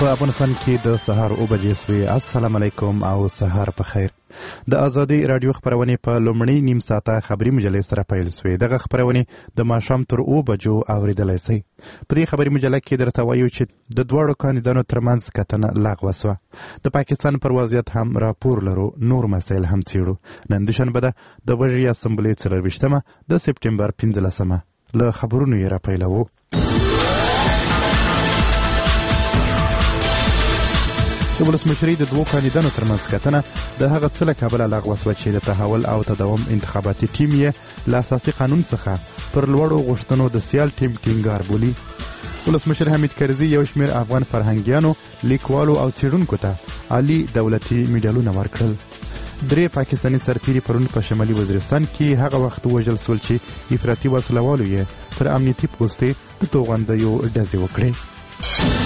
په افغانستان کې د سهار 9 بجې سوې. السلام علیکم او سهار په خیر. د ازادي رادیو خبرونه په لومړنۍ نیم ساعته خبري مجلې سره پیل سوې. دغه خبرونه د ماښام تر 9 بجو اوریدلای شئ. په دې خبري مجله کې درته وایو چې د دوړو کاندیدانو ترمنځ کتنه لغوه شوه. د پاکستان پر وضعیت هم راپور لرو، نور مسایل هم څیړو. نن دوشنبه ده، د وژري اسمبلې 24مه د سپټمبر 15مه. له خبرونو یې را پیلوو. د ولسمشرۍ د دوو کاندیدانو ترمنځ کتنه د هغه څه له کبله لغوه شوه چې د تحول او تداوم انتخاباتي ټیم یې له اساسي قانون څخه پر لوړو غوښتنو د سیال ټیم ټینګار بولي. ولسمشر حمید کرزي یو شمېر افغان فرهنګیانو، لیکوالو او څېړونکو ته عالي دولتي میډالونه ورکړل. 3 پاکستاني سرتیري پرون په شمالي وزیرستان کې هغه وخت ووژل سول چې افراطي وسلوالو یې پر امنیتي پوستې د توغندیو ډزې وکړې.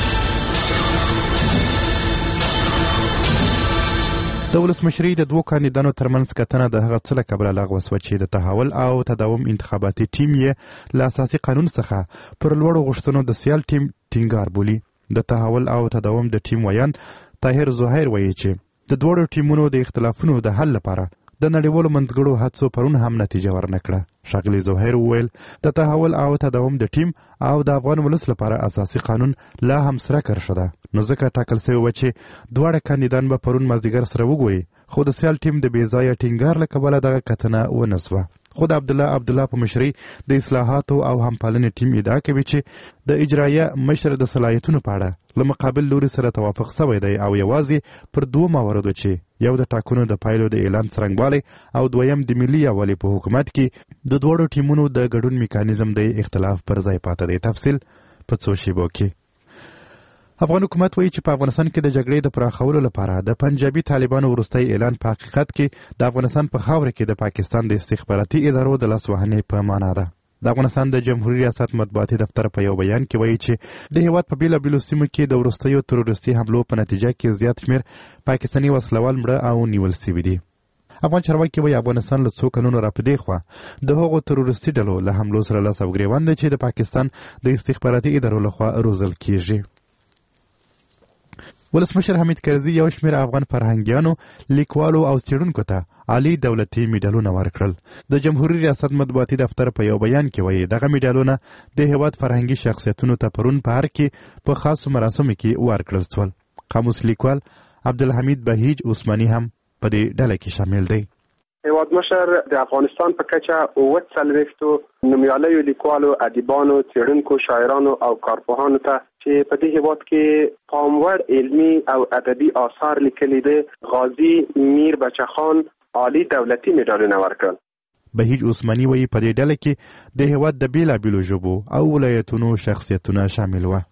د ولسمشرۍ د دوو کاندیدانو ترمنځ کتنه د هغه څه له کبله لغوه شوه چې د تحول او تداوم انتخاباتي ټیم یې له اساسي قانون څخه پر لوړو غوښتنو د سیال ټیم ټینګار بولي. د تحول او تداوم د ټیم ویان طاهر زهیر وایي چې د دوړو ټیمونو د اختلافونو د حل لپاره د نړیوالو منځګړو هڅو پرون هم نتیجه ورنکړه. ښاغلي زهیر وویل د تحول او تداوم د ټیم او د افغان ولس لپاره اساسي قانون لا هم سره کرښه ده، نو ځکه ټاکل شوی و چې دواړه کاندیدان به پرون مازدیګر سره وګوري، خو د سیال ټیم د بې ځایه ټینګار له کبله دغه کتنه ونه سوه. خو د عبدالله په مشرۍ د اصلاحاتو او همپالنې ټیم ادعا کوي چې د اجرایه مشر د صلاحیتونو په اړه له مقابل لوري سره توافق شوی دی او یوازې پر 2 مواردو چې یو د ټاکنو د پایلو د اعلان څرنګوالی او دویم د ملي یووالي په حکومت کې د دوړو ټیمونو د ګډون میکانیزم دی اختلاف پر ځای پاته دی. تفصیل په څو شیبو کې. افغان حکومت وایي چې په افغانستان کې د جګړې د پراخولو لپاره د پنجابي طالبانو وروستی اعلان په حقیقت کې د افغانستان په خاوره کې د پاکستان د استخباراتي ادارو د لاس وهنې په معنا ده. د افغانستان د جمهوریت ریاست مطبوعاتي دفتر په یو بیان کې وایي چې د هیواد په بیلابیلو سیمو کې د وروستیو تروریستي حملو په نتیجه کې زیات شمېر پاکستاني وسلوال مړه او نیول سوي دي. افغان چارواکي وایي افغانستان له څو کلونو راپدې خوا د هغو تروریستي ډلو له حملو سره لاس او ګرېوان دی چې د پاکستان د استخباراتي ادارو لخوا روزل کیږي. ولسمشر حمید کرزي یو شمېر افغان فرهنګیانو، لیکوالو او څېړونکو ته عالي دولتي میډالونه ورکړل. د جمهوریت ریاست مطبوعاتي دفتر په یو بیان کې وایي دغه میډالونه د هیواد فرهنګي شخصیتونو ته پرون په هر کې په خاصو مراسمو کې ورکړل شول. قاموس لیکوال عبدالحمید بهیج عثماني هم په دې ډله کې شامل دی. هیواد مشر د افغانستان په کچه 40 نومیالیو لیکوالو، ادیبانو، څېړونکو، شاعرانو او کارپوهانو ته چې په دې هیواد کې پاموړ علمي او ادبي آثار لیکلي دي غازي میر بچه خان عالی دولتي میډالونه ورکړل. بهیج عثماني وایي په دې ډله کې د هیواد د بیلابیلو ژبو او ولایتونو شخصیتونه شامل وه.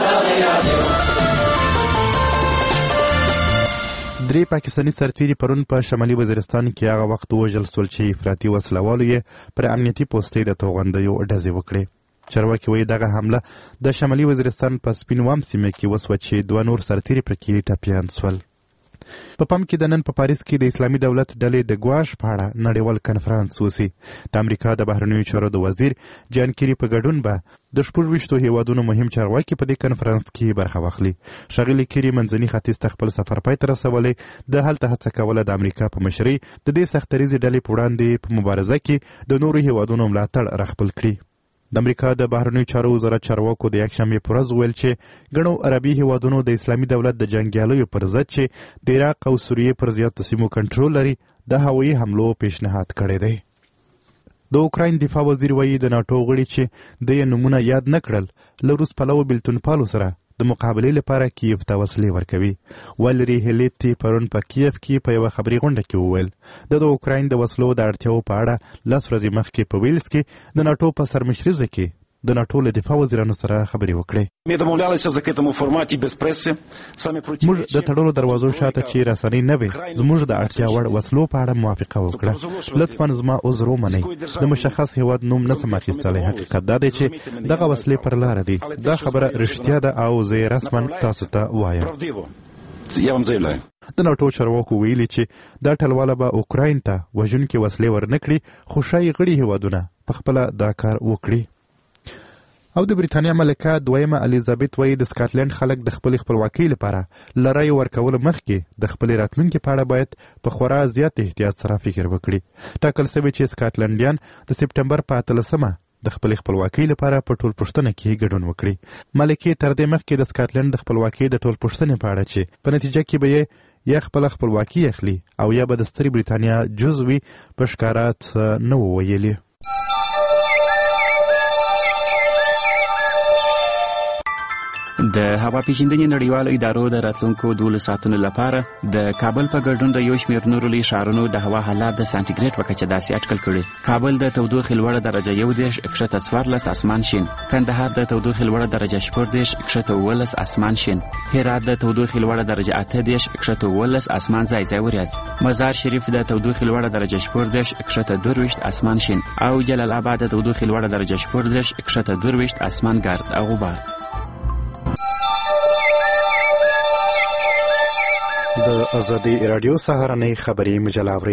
3 پاکستاني سرتیري پرون په شمالي وزیرستان کې هغه وخت ووژل سول چې افراطي وسلوالو یې پر امنیتي پوستې د توغندیو ډزې وکړې. چارواکي وایي دغه حمله د شمالي وزیرستان په سپینوام سیمه کې وسوه چې 2 نور سرتیري پکې ټپیان سول. په پام کې د نن په پاریس کې د اسلامي دولت ډلې د ګواښ په اړه نړیوال کنفرانس وسي. د امریکا د بهرنیو چارو د وزیر جان کیری په ګډون به د 26 هیوادونو مهم چارواکي په دې کنفرانس کې برخه واخلي. ښاغلي کیری منځني ختیځ ته خپل سفر پای ته رسولی، د هلته هڅه کوله د امریکا په مشرۍ د دې سختریزې ډلې په وړاندې په مبارزه کې د نورو هیوادونو ملاتړ راخپل کړي. د امریکا د بهرنیو چارو وزارت چارواکو د یکشنبې په ورځ وویل چې ګڼو عربي هیوادونو د اسلامي دولت د جنګیالیو پر ضد چې د عراق او سوریې پر زیاتو سیمو کنټرول لري د هوایي حملو پیشنهاد کړی دی. د اوکراین دفاع وزیر وایي د ناټو غړي چې د یې نومونه یاد نه کړل له روس پلوه بیلتونپالو سره د مقابلې لپاره کیف ته وسلې ورکوي. والری هلیتی پرون په کیف کې په یوه خبري غونډه کې وویل د اوکراین د وسلو د اړتیاو په اړه 10 ورځې مخکې په ویلز کې د ناټو په سرمشریزه کې د ناټو له دفاع وزیرانو سره خبرې وکړې. موږ د تړلو دروازو شاته چې رسنۍ نه وي زموږ د اړتیا وړ وسلو په اړه موافقه وکړه. لطفا زما عذر ومنئ، د مشخص هیواد نوم نسم اخیستلی. حقیقت دا دی چې دغه وسلې پر لاره دي. دا خبره رښتیا ده او زه یې رسما تاسو ته وایم. د ناټو چارواکو ویلي چې دا ټلواله به اوکراین ته وژونکې وسلې ورنکړي، خو ښایي غړي هیوادونه پخپله دا کار وکړي. او د بریتانیا ملکه دویمه الیزابت وایي د سکاټلند خلک د خپل خپلواکۍ لپاره له رایې ورکولو مخکې د خپل راتلونکي په اړه باید په خورا زیات احتیاط سره فکر وکړي. ټاکل شوی چې سکاټلنډیان د سپټمبر په 18مه د خپل خپلواکۍ لپاره په ټول پوښتنه کې ګډون وکړي. ملکې تر دې مخکې د سکاټلند د خپلواکۍ د ټول پوښتنې په اړه چې په نتیجه کې به یې یا خپل خپلواکي اخلي او یا به د سترې بریتانیا جزء وي په ښکاره څه نه وو ویلي. د هوا پیژندنې نړیوالو ادارو د راتلونکو 12 ساعتونو لپاره د کابل په ګډون د یو شمېر نورو لوی ښارونو د هوا حالات د سانتیګریډ په کچه داسې اټکل کړي. کابل د تودوخې لوړه درجه 11 کښته 14 اسمان شین، کندهار د تودوخې لوړه درجه 14 کښته 19 اسمان شین، هرات د تودوخې لوړه درجه 18 کښته 19 اسمان ځای ځای وریځ، مزار شریف د تودوخې لوړه درجه 14 کښته 22 اسمان شین او جلال آباد د تودوخې لوړه درجه 14 کښته 22 اسمان ګرد او غبار. د ازادي رادیو سهارنۍ خبري مجله اورئ.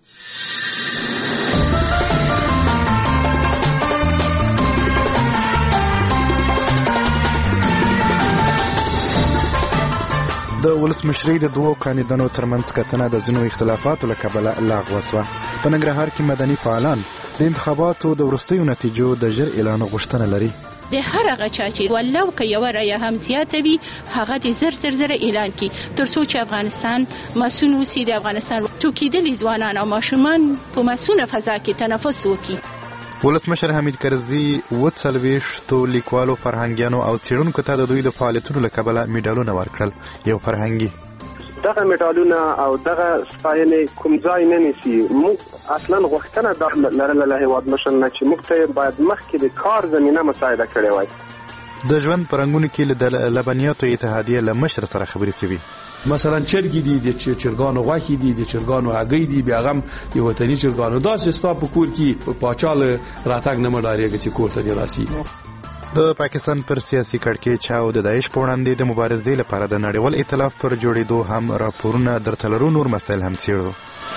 د ولسمشرۍ د دوو کاندیدانو ترمنځ کتنه د ځینو اختلافاتو له کبله لغوه شوه. په ننګرهار کې مدني فعالان د انتخاباتو د وروستیو نتیجو د ژر اعلان غوښتنه لري. د هر هغه چا چې ولو که یوه رایه هم زیاته وي هغه د زر تر زره اعلان کړي تر څو چې افغانستان مسون اوسي، د افغانستان توکیدلي ځوانان او ماشومان په مسونه فضا کې تنفس وکړي. ولسمشر حمید کرزي 40 لیکوالو، فرهنګیانو او څېړونکو ته د دوی د فعالیتونو له کبله میډالونه ورکړل. یو فرهنګي دغه میډالونه او دغه ستاینې کوم ځای نه نیسي. موږ اصلا غوښتنه دا لرله له هېوادمشر نه چې موږ ته باید مخکې د کار زمینه مساعده کړې وای. د ژوند په رنګونو کې د لبنیاتو اتحادیه له مشر سره خبرې شوي. مثلا چرګي دي، د چرګانو غوښې دي، د چرګانو هګۍ دي، بیا هم د وطني چرګانو داسې ستا په کور کې پاچال راتګ نه مډارېږي چې کور ته دې راسي. د پاکستان پر سیاسي کړکېچ او د داعش په وړاندې د مبارزې لپاره د نړیوال ائتلاف پر جوړېدو هم راپورونه درته لرو. نور مسایل هم څېړو.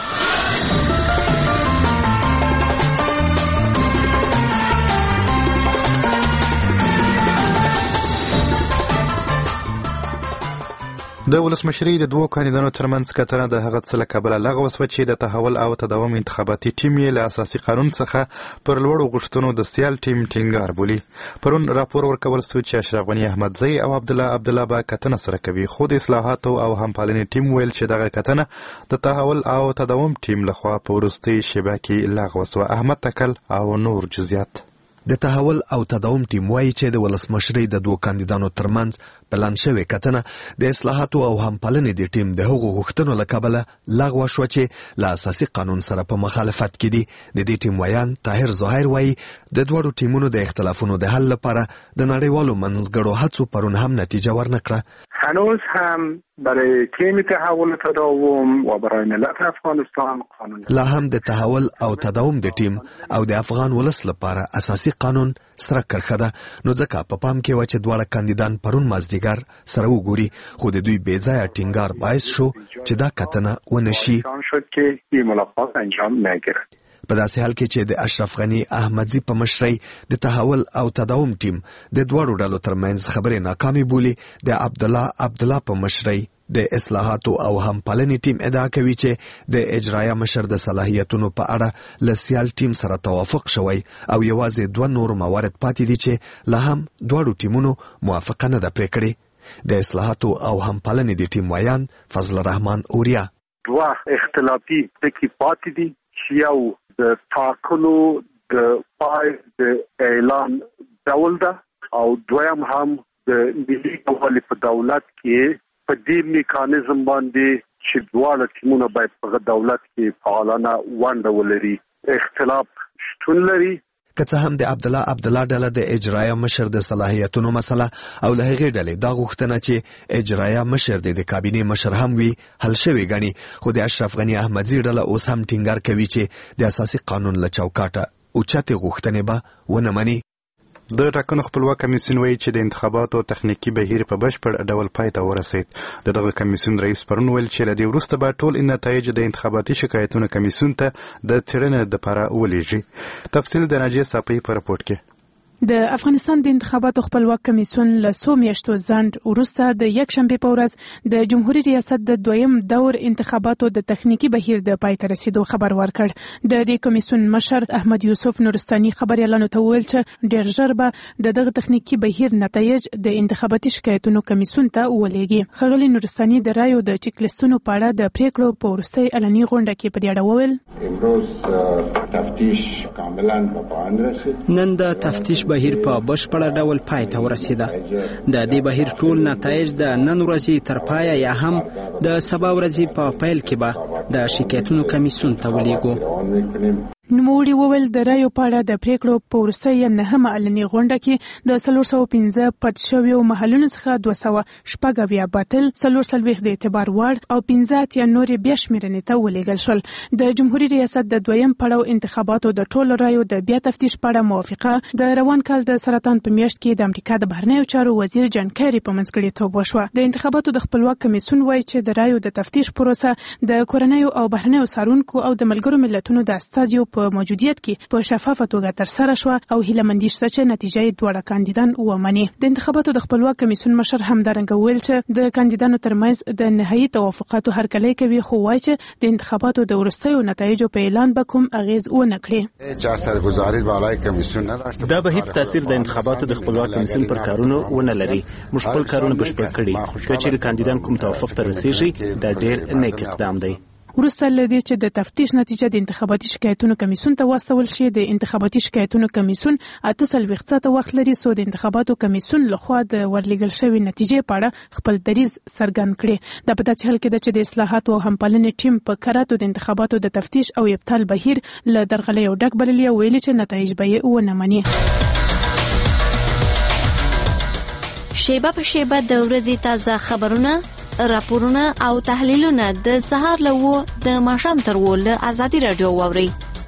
د ولسمشرۍ د دوو کاندیدانو ترمنځ کتنه د هغه څه له کبله لغوه شوه چې د تحول او تداوم انتخاباتي ټیم یې له اساسي قانون څخه پر لوړو غوښتنو د سیال ټیم ټینګار بولي. پرون راپور ورکول شو چې اشرف غني احمدزی او عبدالله به کتنه سره کوي، خو د اصلاحاتو او همپالنې ټیم ویل چې دغه کتنه د تحول او تداوم ټیم لخوا په وروستۍ شیبه کې لغوه شوه. احمد تکل او نور جزئیات. د تحول او تداوم ټیم وایي چې د ولسمشرۍ د دوو کاندیدانو ترمنځ پلان شوې کتنه د اصلاحاتو او همپالنې د ټیم د هغو غوښتنو له کبله لغوه شوه چې له اساسي قانون سره په مخالفت کې دي. د دې ټیم ویان طاهر ظاهر وایي د دواړو ټیمونو د اختلافونو د حل لپاره د نړیوالو منځګړو هڅو پرون هم نتیجه ورنکړه. هنوز هم برای تیم تحول تداوم و برای ملت افغانستان قانون لا هم د تحول او تداوم د ټیم او د افغان ولس لپاره اساسي قانون سره کرخه ده. نو ځکه په پام کې و چې دواړه کاندیدان پرون مازدیګر سره وګوري، خو د دوی بې ځایه ټینګار باعث شو چې دا کتنه ونشي. په داسې حال کې چې د اشرف غني احمدزي په مشرۍ د تحول او تداوم ټیم د دواړو ډلو ترمنځ خبرې ناکامې بولي، د عبدالله په مشرۍ د اصلاحاتو او همپالنې ټیم ادعا کوي چې د اجرایه مشر د صلاحیتونو په اړه له سیال ټیم سره توافق شوی او یوازې 2 نور موارد پاتې دي چې لا هم دواړو ټیمونو موافقه نه ده پرې کړې. د اصلاحاتو او همپالنې د ټیم ویان فضل الرحمن اوریا 2 اختلافي ټکي پاتې دي چې یو د ټاکنو د پای د اعلان ډول ده او دویم هم د ملي یووالي په دولت کې په دې میکانیزم باندې چې دواړه ټیمونه باید په دولت کې فعالانه ونډه ولري. اختلاف شتون لري. که څه هم د عبدالله ډله د اجرایه مشر د صلاحیتونو مسله او له هغې ډلې دا غوښتنه چې اجرایه مشر د کابینې مشر هم وي حل شوی ګڼي، خو د اشرف غني احمدزي ډله اوس هم ټینګار کوي چې د اساسي قانون له چوکاټه اوچتې غوښتنې به ونه مني. د ټاکنو خپلواک کمیسیون وایي چې د انتخاباتو تخنیکي بهیر په بشپړ ډول پای ته ورسید. دغه کمیسیون رئیس پرون ویل چې له دې وروسته به ټول نتایج د انتخاباتي شکایتونو کمیسیون ته د څېړنې لپاره ولېږي. تفصیل د ناجیه صافي په راپور کې. د افغانستان د انتخاباتو خپلواک کمیسیون له څو میاشتو ځنډ وروسته د یکشنبې په ورځ د جمهوریت ریاست د دویم دور انتخاباتو د تخنیکی بهیر د پای ته رسیدو خبر ورکړ. د دې کمیسیون مشر احمد یوسف نورستاني خبريالانو ته ویل چې ډېر ژر به دغه تخنیکی بهیر نتایج د انتخاباتي شکایتونو کمیسیون ته ولېږي. خغلی نورستاني د رایو د چک لیستونو په اړه د پریکړو په وروستي اعلاني غونډه کې په دې اړه وویل امروز تفتیش کاملا په پایان رسید. نن د تفتیش بهیر په بشپړ ډول پای ته ورسیده. د دې بهیر ټول نتایج د نن ورځې تر پایه یا هم د سبا ورځې په پیل کې به د شکایتونو کمیسیون ته ولېږو. نوموړي وویل د رایو په اړه د پریکړو په وروستۍ نهمه اعلاني غونډه کې د 415 پد شویو محلونو څخه 216 باطل 440 د اعتبار وړ او 15 نورې بیا شمیرنې ته ولېږل شول. د جمهوریت ریاست د دویم پړاو انتخاباتو د ټولو رایو د بیا تفتیش په اړه موافقه د روان کال د سرطان په میاشت کې د امریکا د بهرنیو چارو وزیر جان کیری په منځګړیتوب وشوه. د انتخاباتو د خپلواک کمیسیون وایي چې د رایو د تفتیش پروسه د کورنیو او بهرنیو څارونکو او د ملګرو ملتونو د استازیو په موجودیت کې په شفافه توګه ترسره شو او هیله مندي شته چې نتیجه یې دوه کاندیدان ومني. د انتخاباتو د خپلواک کمیسیون مشر همدارنګه ویل چې د کاندیدانو ترمنځ د نهایي توافقاتو هرکلی کوي، خو وایي چې د انتخاباتو د وروستیو نتایجو په اعلان به کوم اغیز ونه کړي. چې سرګزاري بالای کمیسیون نه داشته دا به هیڅ تاثیر د انتخاباتو د خپلواک کمیسیون پر کارونو ونه لري. موږ خپل کارونه بشپړ کړي. که چېرې کاندیدان کوم توافق ته رسیږي دا ډېر نیک اقدام دی. وروسته له دې چې د تفتیش نتیجه د انتخاباتي شکایتونو کمیسیون ته واستول شي، د انتخاباتي شکایتونو کمیسیون 48 ساعته وخت لري څو د انتخاباتو کمیسیون لخوا د ورلېږل شوی نتیجې په اړه خپل دریځ څرګند کړي. دا په داسې حال کې ده چې د اصلاحاتو او همپالنې ټیم په کراتو د انتخاباتو د تفتیش او ابطال بهیر له درغلۍ او ډک بللي او ویلي چې نتایج به یې ونه مني. شیبه په شیبه د ورځې تازه خبرونه، راپورونه او تحلیلونه د سهار له 9 د ماښام تر 10 له ازادي رادیو واوري.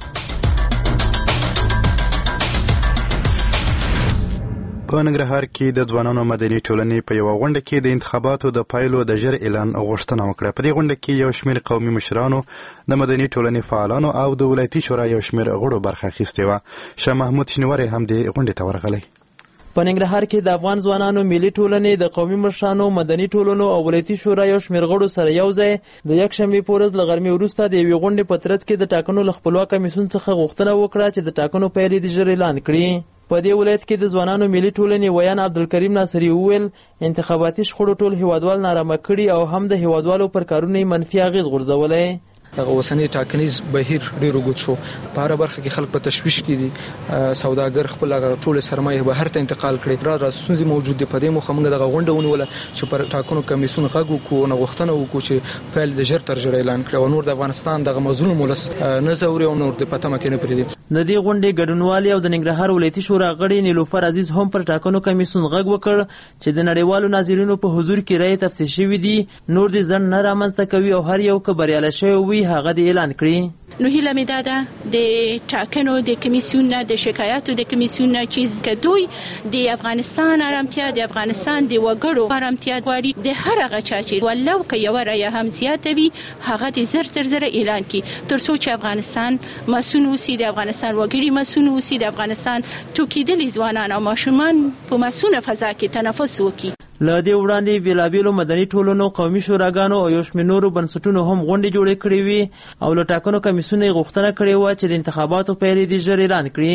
په ننګرهار کې د ځوانانو مدني ټولنې په یو غونډه کې د انتخاباتو د پایلو د ژر اعلان غوښتنه وکړه. په دې غونډه کې یو شمېر قومي مشرانو، د مدني ټولنې فعالانو او د ولایتي شورا یو شمېر غړو برخه اخیستې وه. شاه محمود شنواری هم دې غونډې ته ورغلی. په ننګرهار کې د افغان ځوانانو ملي ټولنې د قومي مشرانو، مدني ټولنو او ولایتي شورا یو شمېر غړو سره یو ځای د یکشنبې په ورځ له غرمې وروسته د یوې غونډې په ترڅ کې د ټاکنو له خپلواک کمیسیون څخه غوښتنه وکړه چې د ټاکنو پایلې د ژر اعلان کړي. په دې ولایت کې د ځوانانو ملي ټولنې ویان عبدالکریم ناصري وویل انتخاباتي شخړو ټول هیوادوال نارامه کړي او هم د هیوادوالو پر کارونو منفي اغېز غورځولی. هغه اوسنی ټاکنیز بهیر ډېر اوږد شو. په هره برخه کې خلک په تشویش کې دي. سوداګر خپل ټول سرمایه بهر ته انتقال کړي. را ستونزې موجود دي. په دې موخه موږ دغه غونډه ونیوله چې پر ټاکنو کمیسیون غږ وکړو، نه غوښتنه وکړو چې پیل د ژر تر ژره اعلان کړي او نور د افغانستان دغه مظلوم ولس نه ځوري او نور د پته مکه نه پرېږدي. د دې غونډې ګډونوالي او د ننګرهار ولایتي شورا غړي نیلوفر عزیز هم پر ټاکنو کمیسیون غږ وکړ چې د نړیوالو ناظرینو په حضور کې رایې تفصیل شوي دي، نور دې ځنډ نه رامنځته کوي او هر یو که بریالی شوی وي هغه دې اعلان کړي. نو هیله مې دا ده د ټاکنو د کمیسیون نه، د شکایاتو د کمیسیون نه چې دوی د افغانستان آرامتیا، د افغانستان د وګړو آرامتیا غواړي. د هر هغه چا چې ولو که یوه رایه هم زیاته وي هغه د زر تر زره اعلان کړي تر څو چې افغانستان مسؤون اوسي، د افغانستان وګړي مسؤون اوسي، د افغانستان ټوکېدلي ځوانان او ماشومان په مسؤونه فضا کې تنفس وکړي. له دې وړاندې بېلابېلو مدني ټولنو، قومي شوراګانو او یو شمېر نورو بنسټونو هم غونډې جوړې کړې وې او له ټاکنو کمیسیون یې غوښتنه کړې وه چې د انتخاباتو پایلې دې ژر اعلان کړي.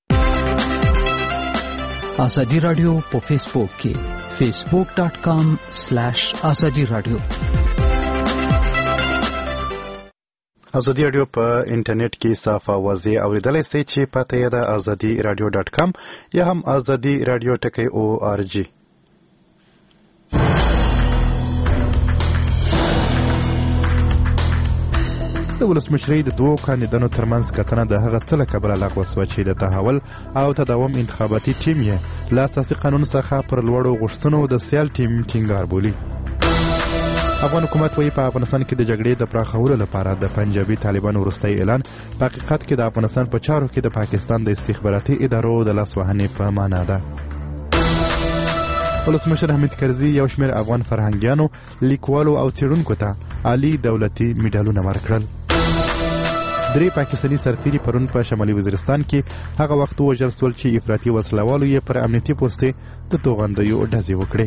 ازادي راډیو په فیسبوک کې facebook.com/ازادي راډیو. ازادي راډیو په انټرنیټ کې صاف اوازې اوریدلای شئ چې پته یې ده azadi-radio.com یا هم ازادي راډیو .org. د ولسمشرۍ د دوو کاندیدانو ترمنځ کتنه د هغه څه له کبله لغوه شوه چې د تحول او تداوم انتخاباتي ټیم یې له اساسي قانون څخه پر لوړو غوښتنو د سیال ټیم ټینګار بولي. افغان حکومت وایي په افغانستان کې د جګړې د پراخولو لپاره د پنجابي طالبانو وروستی اعلان په حقیقت کې د افغانستان په چارو کې د پاکستان د استخباراتي ادارو د لاسوهنې په معنا ده. ولسمشر حمید کرزي یو شمېر افغان فرهنګیانو، لیکوالو او څېړونکو ته عالي دولتي میډالونه ورکړل. درې پاکستاني سرتیري پرون په شمالي وزیرستان کې هغه وخت وژل شول چې افراطي وسلوالو یې پر امنیتي پوستې د توغندیو ډزې وکړې.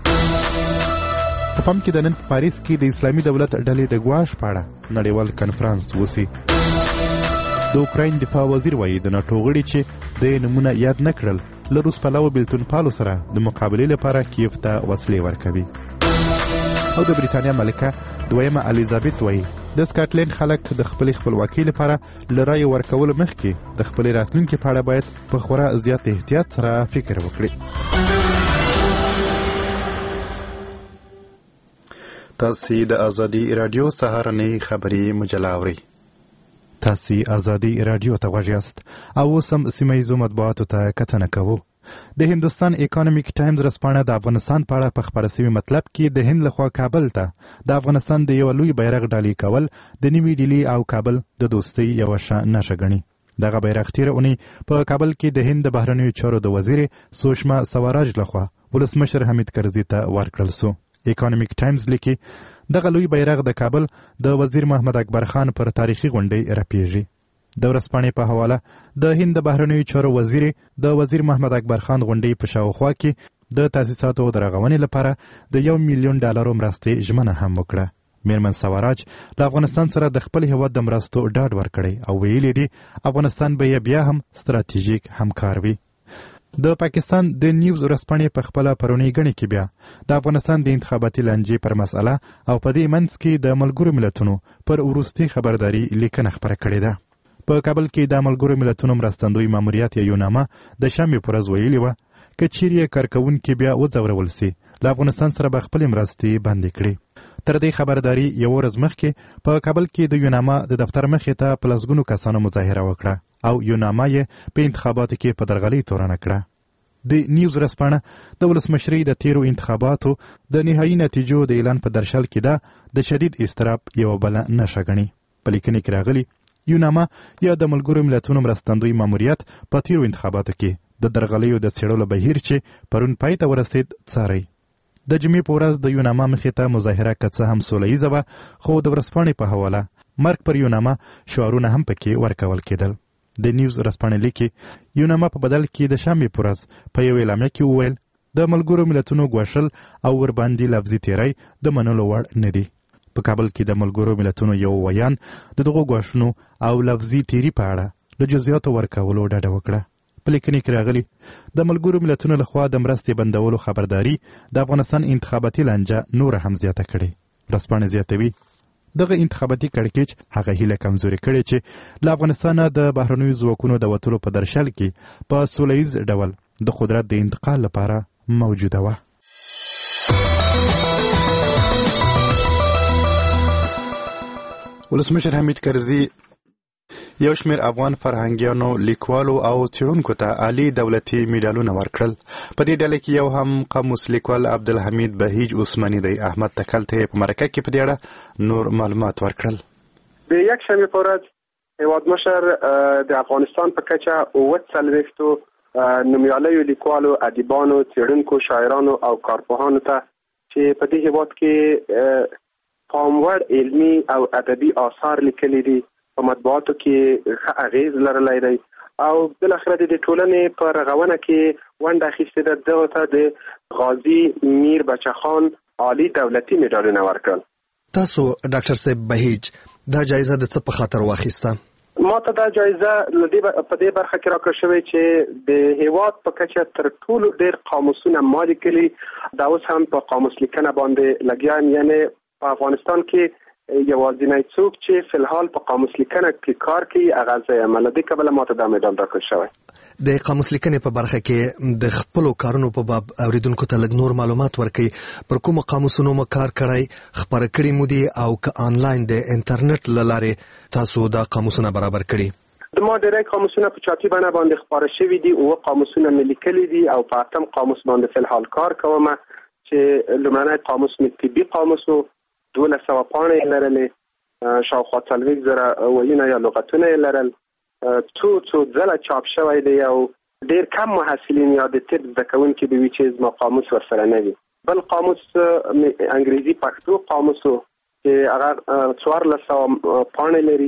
په پام کې د نن په پاریس کې د اسلامي دولت ډلې د ګواښ په اړه نړیوال کنفرانس وسي. د اوکراین دفاع وزیر وایي د ناټو غړي چې د نومونه یاد نه کړل له روس پلوه بېلتون پالو سره د مقابلې لپاره کیف ته وسلې ورکوي. او د بریتانیا ملکه دویمه الیزابت وایي د سکاټلند خلک د خپلې خپلواکۍ لپاره له رایې ورکولو مخکې د خپلې راتلونکي په اړه باید په خورا زیات احتیاط سره فکر وکړي. تاسې د ازادي راډیو سهارنۍ خبري مجله اورئ. تاسې ازادي راډیو ته غوږ یاست او اوس هم سیمه ییزو مطبوعاتو ته کتنه کوو. د هندوستان اکانومیک ټایمز ورځپاڼه د افغانستان په اړه په خپاره سوي مطلب کې د هند لخوا کابل ته د افغانستان د یو لوی بیرغ ډالۍ کول د نوي ډیلي او کابل د دوستۍ یوه ښه نښه ګڼي. دغه بیرغ تېره اونۍ په کابل کې د هند د بهرنیو چارو د وزیرې سوشما سواراج لخوا ولسمشر حمید کرزي ته ورکړل سو. اکانومیک ټایمز لیکي دغه لوی بیرغ د کابل د وزیر محمد اکبر خان پر تاریخي غونډۍ رپیږي. د ورځپاڼې په حواله د هند د بهرنیو چارو وزیرې د وزیر محمد اکبر خان غونډۍ په شاوخوا کې د تاسیساتو د رغونې لپاره د $1 میلیون مرستې ژمنه هم وکړه. میرمن سواراج له افغانستان سره د خپل هیواد د مرستو ډاډ ورکړی او ویلي دي افغانستان به یې بیا هم ستراتیژیک همکار وي. د پاکستان د نیوز ورځپاڼې په خپله پرونۍ ګڼې کې بیا د افغانستان د انتخاباتي لانجې پر مسئله او په دې منځ کې د ملګرو ملتونو پر وروستي خبرداري لیکنه خپره کړې ده. په کابل کې د ملګرو ملتونو مرستندوی ماموریت یا یوناما د شنبې په ورځ ویلي وه که چیرې یې کارکوونکي بیا وځورول سي له افغانستان سره به خپلې مرستې بندې کړي. تر دې خبرداري یوه ورځ مخکې په کابل کې د یوناما د دفتر مخې ته په لسګونو کسانو مظاهره وکړه او یوناما یې په انتخاباتو کې په درغلۍ تورنه کړه. د نیوز ورځپاڼه د ولسمشرۍ د تیرو انتخاباتو د نهایي نتیجو د اعلان په درشل کې ده د شدید اضطراب یوه بله نښه ګڼي. په لیکنې کې راغلي یوناما یا د ملګرو ملتونو مرستندوی ماموریت په تیرو انتخاباتو کې د درغلیو د څېړلو بهیر چې پرون پای ته ورسېد څارئ. د جمعې په ورځ د یوناما مخې ته مظاهره که څه هم سوله ییزه وه خو د ورځپاڼې په حواله مرګ پر یوناما شعارونه هم پکې ورکول کېدل. د نیوز ورځپاڼې لیکي یوناما په بدل کې د شنبې په ورځ په یو اعلامیه کې وویل د ملګرو ملتونو ګواښل او ورباندې لفظي تیری د منلو وړ نه دي. په کابل کې د ملګرو ملتونو یو ویان د دغو ګواښونو او لفظي تیري په اړه له جزئیاتو ورکولو ډډه وکړه. په لیکنې کې راغلي د ملګرو ملتونو لخوا د مرستې بندولو خبرداري د افغانستان انتخاباتي لانجه نوره هم زیاته کړې. ورځپاڼې زیاتوي دغه انتخاباتي کړکېچ هغه هیله کمزوري کړې چې له افغانستانه د بهرنیو ځواکونو د وتلو په درشل کې په سوله ییز ډول د قدرت د انتقال لپاره موجوده وه. ولسمشر حمید کرزي یو شمېر افغان فرهنګیانو لیکوالو او څېړونکو ته عالي دولتي میډالونه ورکړل. په دې ډله کې یو هم قاموس لیکوال عبدالحمید بهیج عثماني دی. احمد تکل ته په مرکه کې په دې اړه نور معلومات ورکړل. د یکشنبې په ورځ هیوادمشر د افغانستان په کچه 40 نومیالیو لیکوالو، ادیبانو، څېړونکو، شاعرانو او کارپوهانو ته چې په دې هیواد کې پاموړ علمي او ادبي آثار لیکلي دي په مطبوعاتو کې ښه اغیز لرلی دی او بالاخره د ټولنې په رغونه کې ونډه اخیستې ده. دغه ته د غازي میر بچخان عالي دولتي میډالونه ورکړل. تاسو ډاکټر صاحب بهیج دا جایزه د څه په خاطر واخیسته؟ ما ته دا جایزه په دې برخه کې راکړل شوې چې د هیواد په کچه تر ټولو ډېر قاموسونه ما لیکلي دا اوس هم په قاموس لیکنه باندې لګیا یم. یعنې په افغانستان کې یوازینی څوک چې فلحال په قاموس لیکنه کې کار کوي هغه زه یم. له دې کبله ما ته دا میډال راکړل شوی. د قاموس لیکنې په برخه کې د خپلو کارونو په باب اوریدونکو ته لږ نور معلومات ورکړئ. پر کومو قاموسونو مو کار کړی، خپاره کړي مو دي او که آنلاین د انټرنیټ له لارې تاسو دا قاموسونه برابر کړي؟ د ما ډېری قاموسونه په چاپي بڼه باندې خپاره شوي دي. 9 قاموسونه مې لیکلي دي او په 8م قاموس باندې فلحال کار کوم چې لومړنی قاموس مې طبي قاموس و. 1200 پاڼې یې لرلې، شاوخوا 40,000 ویونه یا لغتونه یې لرل. څو ځله چاپ شوی دی او ډېر کم محصلین یا د طب زده کوونکي به وي چې زما قاموس ورسره نه وي. بل قاموس انګریزي پښتو قاموس و چې هغه 1400 پاڼې لري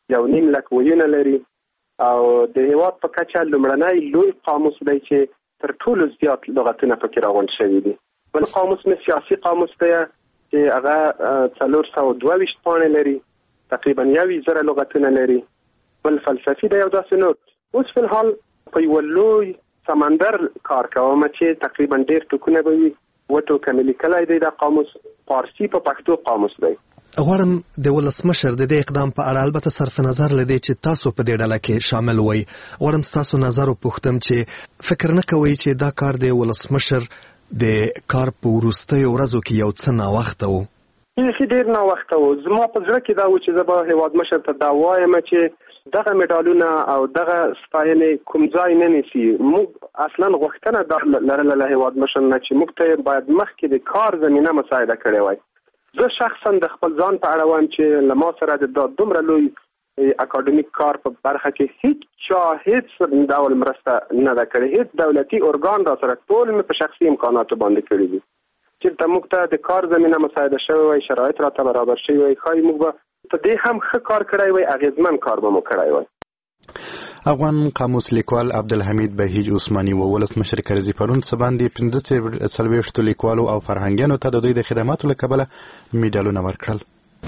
1.5 لک ویونه لري او د هیواد په کچه لومړنی لوی قاموس دی چې تر ټولو زیات لغتونه پکې راغونډ شوي دي. بل قاموس مې سیاسي قاموس دی چې هغه 422 پاڼې لري، تقریبا 1,000 لغتونه لري. بل فلسفي دی او داسې نور. اوس په الحال په یو لوی سمندر کار کوم چې تقریبا ډېر ټکونه به وي. وټوکه مې لیکلی دی دا قاموس، فارسي په پښتو قاموس دی. غواړم د ولسمشر د دې اقدام په اړه البته صرف نظر لدی چې تاسو په دې ډله کې شامل وئ، غواړم تاسو نظر وپوښتم چې فکر نه کوئ چې دا کار د ولسمشر د کار په وروستیو ورځو کې یو څه ناوخته و؟ ډېر ناوخته و. زما په زړه کې دا و چې زه به هیوادمشر ته دا وایم چې دغه مډالونه او دغه ستاینې کوم ځای نه نیسي. موږ اصلا غوښتنه دا لرله له هیوادمشر نه چې موږ ته باید مخکې د کار زمینه مساعده کړې وای. زه شخصا د خپل ځان په اړه وایم چې له ما سره د دومره لوی اکاډمیک کار په برخه کې هیڅ ډول مرسته نه ده کړې. هیڅ دولتي ارګان را سره ټول مې په شخصي امکاناتو باندې کړي دي. چې موږ ته د کار زمینه مساعده شوی وای، شرایط راته برابر شوي وای، ښایي موږ به په دې هم ښه کار کړی وای، اغېزمن کار به مو کړی وای. افغان قاموس لیکوال عبدالحمید بهیج عثماني و ولسمشر کرزي پرون څه باندې 45 لیکوالو او فرهنګیانو ته د دوی د خدماتو له کبله میډالونه ورکړل.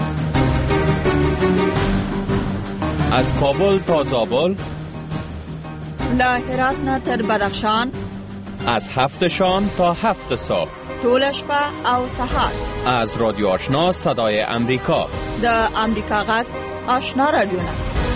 از کابل تا زابل، له هرات نه تر بدخشان، از 7 شام تا 7 صبح، ټول شپه او سهار، از رادیو آشنا صدای امریکا، د امریکا غږ آشنا رادیو.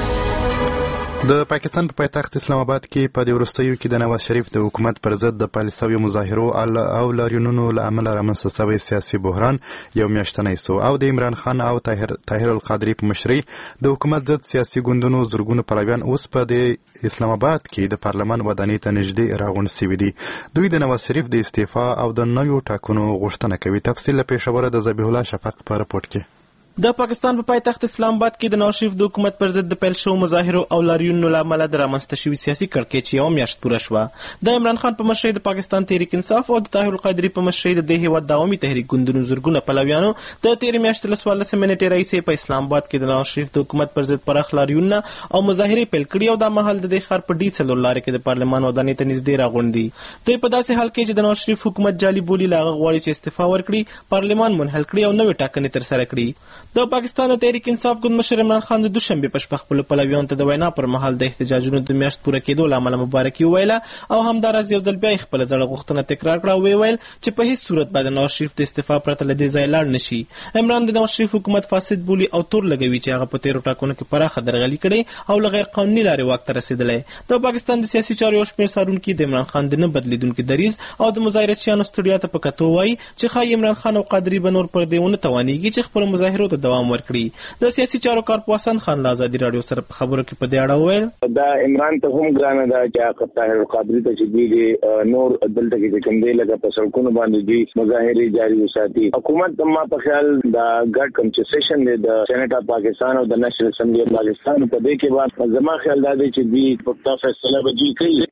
د پاکستان په پایتخت اسلام آباد کې په دې وروستیو کې د نواز شریف د حکومت پر ضد د پیل شویو مظاهرو او لاریونونو له امله رامنځته شوی سیاسي بحران یو میاشتنی سو او د عمران خان او طاهر القادري په مشرۍ د حکومت ضد سیاسي ګوندونو زرګونو پلویان اوس په د اسلام آباد کې د پارلمان ودانۍ ته نږدې راغونډ شوي دي. دوی د نواز شریف د استعفا او د نویو ټاکنو غوښتنه کوي. تفصیل له پېښوره د ذبیح الله شفق په رپورټ کې. د پاکستان په پایتخت اسلام آباد کې د نواز شریف د حکومت پر ضد د پیل شوو مظاهرو او لاریونونو له امله د رامنځته شوي سیاسي کړکېچ یوه میاشت پوره شوه. د عمران خان په مشرۍ د پاکستان تحریک انصاف او د طاهر القادري په مشرۍ د دې هېواد د عوامي تحریک ګوندونو زرګونه پلویانو د تېرې میاشتې له 14 نیټې راهیسې په اسلام آباد کې د نواز شریف د حکومت پر ضد پراخ لاریونونه او مظاهرې پیل کړي او دا مهال د دې ښار په ډي څلور لارې کې د پارلمان ودانۍ ته نږدې راغونډ دي. دوی په داسې حال کې چې د نواز شریف حکومت جعلي بولي له هغه غواړي چې استعفا ورکړي، پارلمان منحل کړي او نوې ټاکنې ترسره کړي. د پاکستان تحریک انصاف ګوند مشر عمران خان د دوشنبې په شپه خپلو پلویانو ته د وینا پر مهال د احتجاجونو د میاشت پوره کېدو له امله مبارکي وویله او همداراز یو ځل بیا یې خپله زړه غوښتنه تکرار کړه او ویل چې په هیڅ صورت به د نواز شریف د استعفا پرته له دې ځایه لاړ نه شي. عمران د نواز شریف حکومت فاسد بولي او تور لګوي چې هغه په تېرو ټاکنو کې پراخه درغلي کړې او له غیر قانوني لارې واک ته رسېدلی. د پاکستان د سیاسي چارو یو شمېر څارونکي د عمران خان د نه بدلېدونکي دریځ او د مظاهرچیانو ستړیا ته په کتو وایي چې ښایي عمران خان او قادري به نور پر دې ونه توانېږي چې خپلو مظاهرو ته دوام ورکړي. د سیاسي چارو کارپو حسن خان له ازادي راډیو سره په خبرو کې په دې اړه وویل دا عمران ته هم ګرانه ده چې طاهر القادري ته چې دی نور دلته کې کوم دی لکه په سړکونو باندې دی مظاهرې جاري وساتي. حکومت ما په خیال دا ګډ کنسیشن دی د سېنات اف پاکستان او د نېشنل اسمبلی اف پاکستان په دې کې بعد زما خیال دا دی چې دی په تاسو فیصله وکړي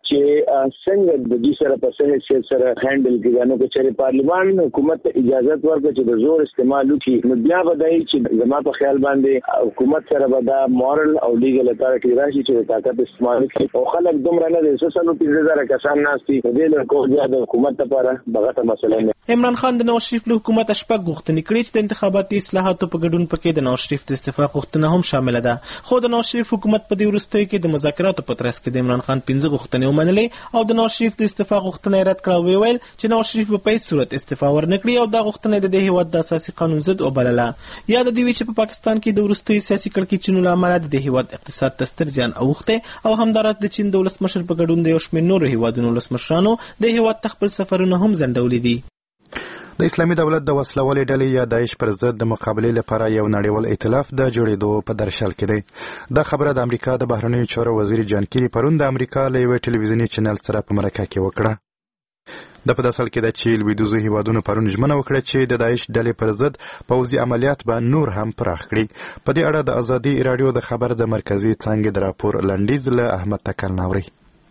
چې څنګه د دې سره په صحیح سره هینډل کیږي. نو چې پارلمان حکومت ته اجازه ورکړي چې د زور استعمال وکړي نو بیا ودای چې زما په خیال باندې حکومت سره به دا مورل او لیګل اتارټي راشي چې طاقت استعمال کړي او خلک دومره نه دي 350,000 کسان ناستي د دې له کومه د حکومت لپاره بغته مسله نه. عمران خان د نواز شریف له حکومت شپږ غوښتنې کړې چې د انتخاباتي اصلاحاتو په ګډون پکې د نواز شریف د استعفا غوښتنه هم شامله ده. خو د نواز شریف حکومت په دې وروستیو کې د مذاکراتو په ترڅ کې د عمران خان 15 غوښتنې ومنلې او د نواز شریف د استعفا غوښتنه رد کړه او ویل چې نواز شریف په هیڅ صورت استعفا ورنکړي او دا غوښتنه د دې هېواد د اساسي قانون ضد وبلله. یاد دی چې په پاکستان کې د وروستیو سیاسي کړکېچونو له امله د دې هېواد اقتصاد ته ستر زیان اوښتی او همداراز د چین د ولسمشر په ګډون د یو شمېر نورو هېوادونو ولسمشرانو د هېواد ته خپل سفرونه هم ځنډولي دي. د اسلامي دولت د وسلوالې ډلې یا داعش پر ضد د مقابلې لپاره یو نړیوال ائتلاف د جوړېدو په درشل کې دی. دا خبره د امریکا د بهرنیو چارو وزیر جان کیری پرون د امریکا له یوې ټلویزیوني چینل سره په مرکه کې وکړه. د په داسل کې د چې لویدیځو هیوادونو پرون ژمنه وکړه چې د داعش ډلې پر ضد پوځي عملیات به نور هم پراخ کړي. په دې اړه د ازادي راډیو د خبر د مرکزي څانګې د راپور لنډیز له احمد تکل ناوري.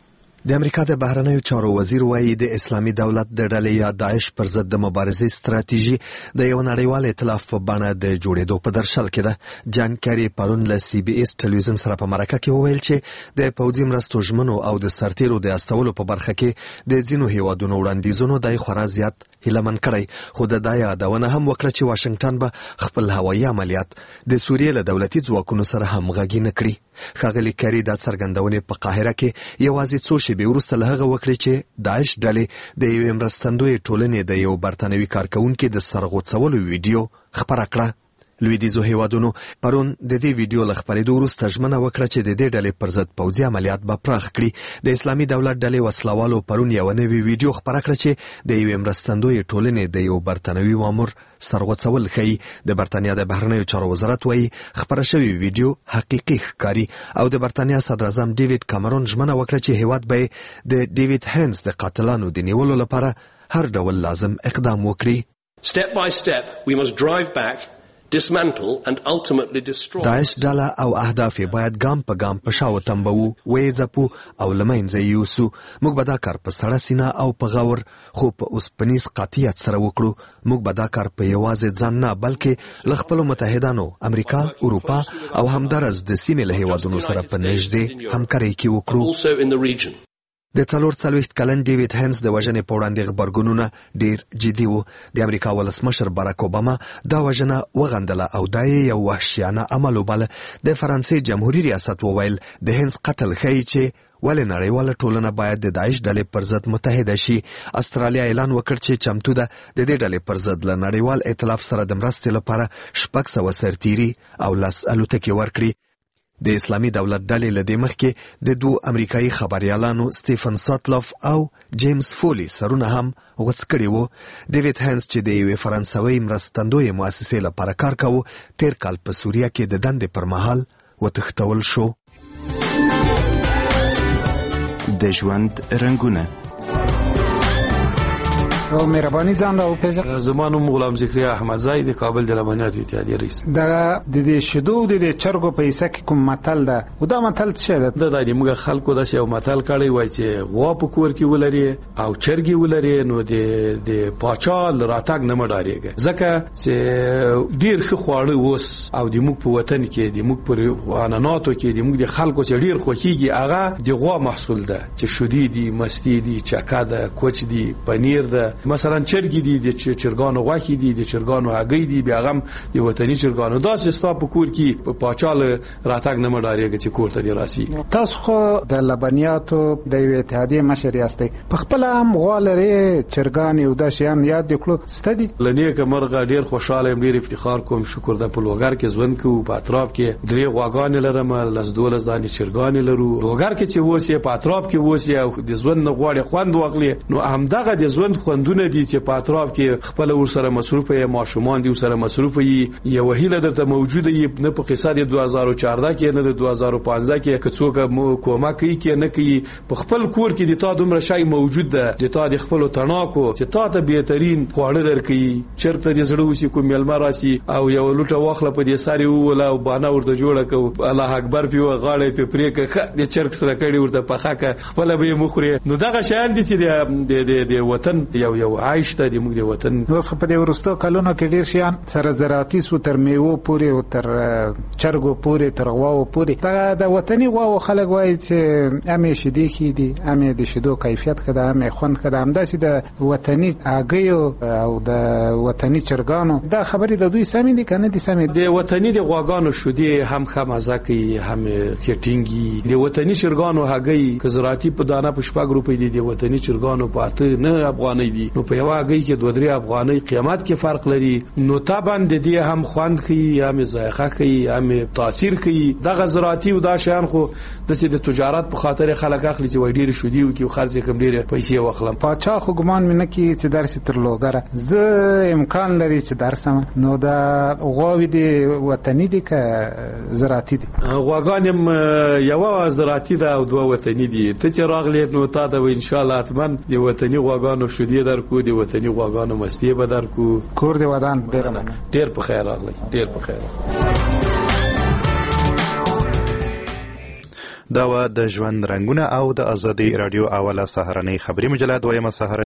د امریکا د بهرنیو چارو وزیر وایي د اسلامي دولت د ډلې یا داعش پر ضد د مبارزې ستراتیژي د یو نړیوال ائتلاف په بڼه د جوړېدو په درشل کې ده. جان کیری پرون له CBS ټلویزیون سره په مرکه کې وویل چې د پوځي مرستو ژمنو او د سرتیرو د استولو په برخه کې د ځینو هیوادونو وړاندیزونو د خورا زیات هیلمن کړی، خو د دا یادونه هم وکړه چې واشنگټن به خپل هوایي عملیات د سوریې له دولتي ځواکونو سره همغږي نه کړي. ښاغلي کیری دا څرګندونې په قاهره کې یوازې څو شېبې وروسته له هغه وکړې چې داعش ډلې د یوې مرستندویې ټولنې د یو برتانوي کارکوونکي د سرغوڅولو ویډیو خپره کړه. لویدیځو هیوادونو پرون د دې ویډیو له خپرېدو وروسته ژمنه وکړه چې د دې ډلې پر ضد پوځي عملیات به پراخ کړي. د اسلامي دولت ډلې وسلوالو پرون یوه نوې ویډیو خپره کړه چې د یوې مرستندویې ټولنې د یو برتانوي مامور سرغوڅول ښیي. د برتانیا د بهرنیو چارو وزارت وایي خپره شوې ویډیو حقیقي ښکاري او د برتانیا صدر اعظم ډیوډ کامرون ژمنه وکړه چې هیواد به د ډیوډ هینز د قاتلانو د نیولو لپاره هر ډول لازم اقدام وکړي. Step by step we must drive back, dismantle and ultimately destroy. داعش ډله او اهداف باید ګام په ګام په شا وتمبو، ویځپو او له منځه یوسو. موږ به دا کار په سړه سینه او په غور خو په اوسپنیز قاطعیت سره وکړو. موږ به دا کار په یوازې ځان نه بلکې له خپلو متحدانو امریکا، اروپا او همدارس د سیمې له هیوادونو سره په نږدې همکارۍ کې وکړو. د 44 کلن ډیوډ هینز د وژنې په وړاندې غبرګونونه ډیر جدي وو. د امریکا ولسمشر باراک اوباما دا وژنه وغندله او دا یو وحشیانه عمل وباله. د فرانسې جمهوریت ریاست وویل د هینز قتل ښیي چې ولې نړیواله ټولنه باید د داعش ډلې پر ضد متحده شي. استرالیا اعلان وکړ چې چمتو ده د دې ډلې پر ضد له نړیوال ائتلاف سره د مرستې لپاره 600 سرتیري او 10 الوتکې ورکړي. د اسلامي دولت ډلې له دې مخکې د 2 امریکایي خبريالانو سټیفن ساتلوف او جیمز فولي سرونه هم غوڅ کړي وو. ډیوډ هینز چې د یوې فرانسوي مرستندویې مؤسسې لپاره کار کاوه تیر کال په سوریه کې د دندې پر مهال وتښتول شو. د ژوند رنګونه او مهرباني ځان را وپېژنه. زما نوم غلام ذکریا احمدزی د کابل د لبنیاتو اتحادیې رئیس. د دې شیدو د چرګو په حصه کې کوم متل ده او دا متل څه ده؟ د موږ خلکو داسې یو متل کړی وای چې غوا په کور کې ولري او چرګي ولري نو د پاچا راتګ نه مډاريږي ځکه چې ډیر ښه خواړه ووس او د موږ په وطن کې د موږ پر عناناتو کې د موږ د خلکو چې ډیر خوښيږي هغه د غوا محصول ده چې شودي دي، مستی دي، چکه ده، کوچ دي، پنیر ده. مثلا چرګي دي، د چرګانو غوښې دي، د چرګانو هګۍ دي، بیا هم د وطني چرګانو. دا سیستم په کور کې په پاچال راتګ نه مډاريږي چې کور ته دی راسي. تاسو خو د لبنیاتو د اتحادیې مشر یاستئ، په خپل هم غوالري چرګان او د شیان یاد کړو ستدي لنیک مرغه ډیر خوشاله ډیر افتخار کوم. شکر د پلوګر کې ژوند کوو. په اطراف کې 3 غواګان لرم، لس 12 دانې چرګان لرو. لوګر کې چې ووسی په اطراف کې ووسی او د ژوند نه غواړي خوند واخلي نو همدغه د ژوند خوندونه دي چې په اطراف کې خپل ورسره مصروف یې ماشومان دي ورسره مصروف یې. یو وهیله درته موجوده یې نه په قصاد 2014 کې نه د 2015 کې کڅوک کومه کوي کې نه کوي. په خپل کور کې د تا دومره شای موجود ده د تا د خپل تناکو چې تا ته بهترین خواړه درکې. چرته د زړه وسی کوم ملما راسي او یو لوټه واخله په دې ساري ولا او باندې ورته جوړه کو الله اکبر پیو غاړې په پریکه د چرګ سره کړي ورته پخاکه خپل به مخوري. نو دغه شیان دي چې د وطن یو عايش ته د موږ د وطن. اوس په دې ورستو کلونو کې ډیر شیان سره زراعتي سو تر میوه پورې او تر چرګو پورې تر غواو پورې دا د وطني غواو خلک وایي چې امې شیدې کې دي، امې د شیدو کیفیت کده، امې خوند کده. همداسې د وطني هګیو او د وطني چرګانو دا خبرې د دوی سمې دي کنه دي سمې؟ د وطني د غواګانو شیدې هم خمازه کوي هم کټینګي. د وطني چرګانو هګۍ که زراعتي په دانه په 6 روپۍ دي، د وطني چرګانو په 8 افغانۍ دي. نو په یو هغې کې 2-3 افغانۍ قیمت کې فرق لري. نو طبعا د دې هم خوند کوي، هم ذائقه کوي، هم تاثیر کوي. دغه زراعتي او دا شیان خو د تجارت په خاطر خلک اخلي چې وای ډیر شودي او کې خرڅ کم ډیر پیسې واخلم. پاچا خو ګمان مې نه کی چې درس تر لوګره زه امکان لري چې درسم. نو دا غواوی دی وطني دي که زراعتي دي؟ غواګانم یو زراعتي ده او 2 وطني دي. ته چې راغلی نو تا ته ان شاء الله اتمن د وطني غواګانو شودي درکو، د وطني غواګانو مستی به درکو. کور دی ودان ډیر په خیر راغلی، ډیر په خیر. دا و د ژوند رنګونه او د ازادي رادیو اوله سهارنۍ خبري مجله دویمه سهار